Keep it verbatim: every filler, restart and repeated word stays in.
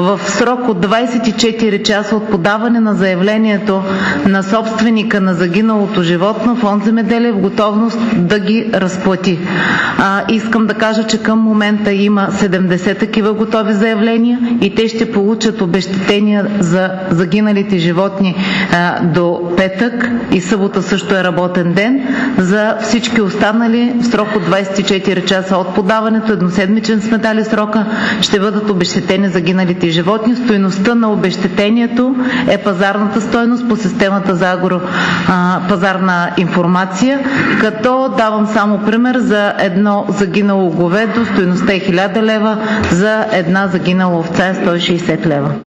в срок от двадесет и четири часа от подаване на заявлението на собственика на загиналото животно, Фонд „Земеделие“ в готовност да ги разплати. А, искам да кажа, че към момента има седемдесет такива готови заявления и те ще получат обезщетения за загиналите животни а, до петък, и събота също е работен ден. За всички останали в срок от двадесет и четири часа от подаването, едноседмичен сме дали срока, ще бъдат обезщетени загиналите животни. Стойността на обезщетението е пазарната стойност по системата за агропазарна информация, като давам само пример: за едно загинало говедо стойността е хиляда лева, за една загинала овца е сто и шейсет лева.